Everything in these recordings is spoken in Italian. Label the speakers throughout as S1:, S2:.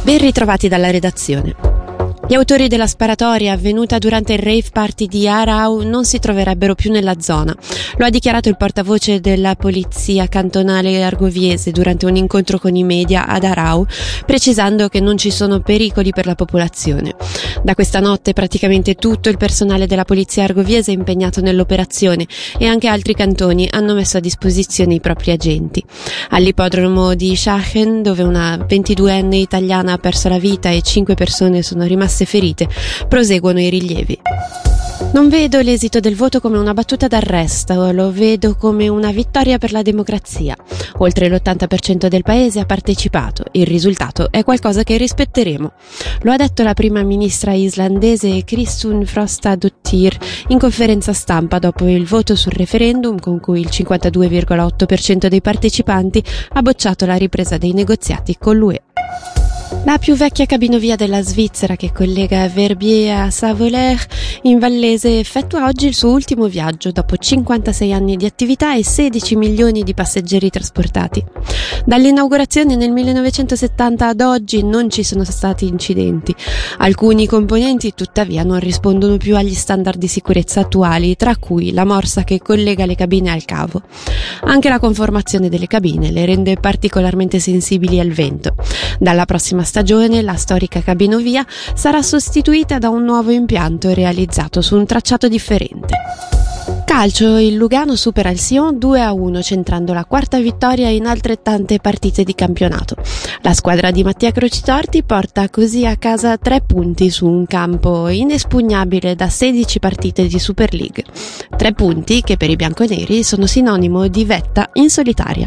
S1: Ben ritrovati dalla redazione. Gli autori della sparatoria avvenuta durante il rave party di Aarau non si troverebbero più nella zona. Lo ha dichiarato il portavoce della polizia cantonale argoviese durante un incontro con i media ad Aarau, precisando che non ci sono pericoli per la popolazione. Da questa notte praticamente tutto il personale della polizia argoviese è impegnato nell'operazione e anche altri cantoni hanno messo a disposizione i propri agenti. All'ippodromo di Schachen, dove una 22enne italiana ha perso la vita e 5 persone sono rimaste ferite, proseguono i rilievi. Non vedo l'esito del voto come una battuta d'arresto, lo vedo come una vittoria per la democrazia. Oltre l'80% del paese ha partecipato, il risultato è qualcosa che rispetteremo. Lo ha detto la prima ministra islandese Kristrún Frostadóttir in conferenza stampa dopo il voto sul referendum con cui il 52,8% dei partecipanti ha bocciato la ripresa dei negoziati con l'UE. La più vecchia cabinovia della Svizzera, che collega Verbier a Savoleur in Vallese, effettua oggi il suo ultimo viaggio dopo 56 anni di attività e 16 milioni di passeggeri trasportati. Dall'inaugurazione nel 1970 ad oggi non ci sono stati incidenti. Alcuni componenti tuttavia non rispondono più agli standard di sicurezza attuali, tra cui la morsa che collega le cabine al cavo. Anche la conformazione delle cabine le rende particolarmente sensibili al vento. Dalla prossima stagione la storica cabinovia sarà sostituita da un nuovo impianto realizzato su un tracciato differente. Calcio, il Lugano supera il Sion 2-1, centrando la quarta vittoria in altrettante partite di campionato. La squadra di Mattia Crocitorti porta così a casa 3 punti su un campo inespugnabile da 16 partite di Super League. 3 punti che per i bianconeri sono sinonimo di vetta in solitaria.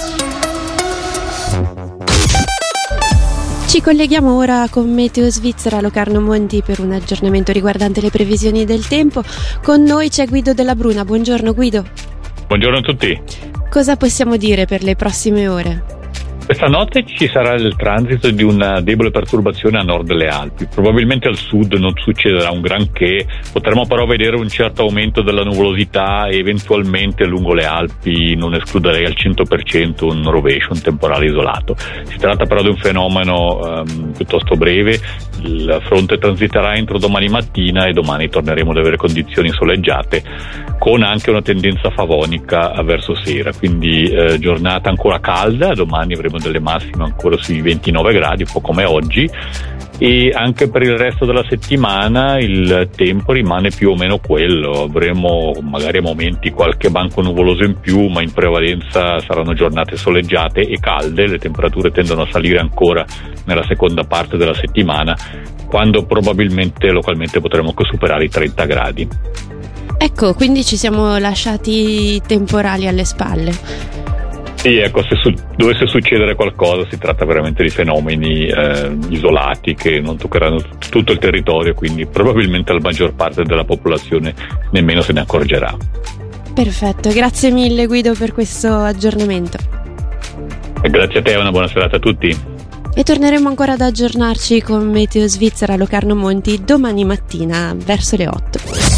S1: Ci colleghiamo ora con Meteo Svizzera Locarno Monti per un aggiornamento riguardante le previsioni del tempo. Con noi c'è Guido Della Bruna. Buongiorno Guido.
S2: Buongiorno a tutti.
S1: Cosa possiamo dire per le prossime ore?
S2: Questa notte ci sarà il transito di una debole perturbazione a nord delle Alpi. Probabilmente al sud non succederà un granché, potremo però vedere un certo aumento della nuvolosità e eventualmente lungo le Alpi non escluderei al 100% un rovescio, un temporale isolato. Si tratta però di un fenomeno piuttosto breve, il fronte transiterà entro domani mattina e domani torneremo ad avere condizioni soleggiate con anche una tendenza favonica verso sera, quindi giornata ancora calda, domani avremo delle massime ancora sui 29 gradi, un po' come oggi, e anche per il resto della settimana il tempo rimane più o meno quello. Avremo magari a momenti qualche banco nuvoloso in più, ma in prevalenza saranno giornate soleggiate e calde. Le temperature tendono a salire ancora nella seconda parte della settimana, quando probabilmente localmente potremo anche superare i 30 gradi.
S1: Ecco, quindi ci siamo lasciati temporali alle spalle.
S2: Sì, ecco, se dovesse succedere qualcosa si tratta veramente di fenomeni isolati che non toccheranno tutto il territorio, quindi probabilmente la maggior parte della popolazione nemmeno se ne accorgerà.
S1: Perfetto, grazie mille Guido per questo aggiornamento.
S2: Grazie a te, una buona serata a tutti.
S1: E torneremo ancora ad aggiornarci con Meteo Svizzera Locarno Monti domani mattina verso le 8.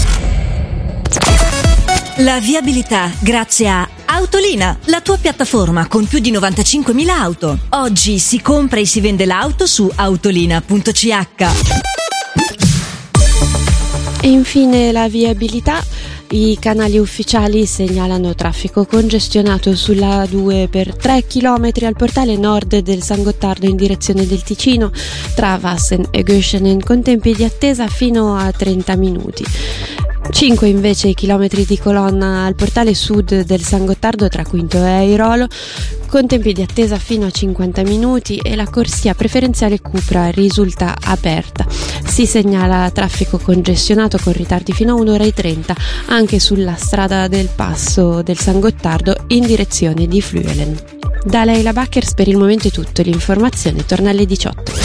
S3: La viabilità grazie a Autolina, la tua piattaforma con più di 95.000 auto. Oggi si compra e si vende l'auto su autolina.ch.
S1: E infine la viabilità. I canali ufficiali segnalano traffico congestionato sulla A2 per 3 km al portale nord del San Gottardo in direzione del Ticino, tra Vassen e Göschenen, con tempi di attesa fino a 30 minuti. 5 invece i chilometri di colonna al portale sud del San Gottardo tra Quinto e Airolo, con tempi di attesa fino a 50 minuti, e la corsia preferenziale Cupra risulta aperta. Si segnala traffico congestionato con ritardi fino a 1 ora e 30 anche sulla strada del passo del San Gottardo in direzione di Fluelen. Da Leila Backers per il momento è tutto, l'informazione torna alle 18.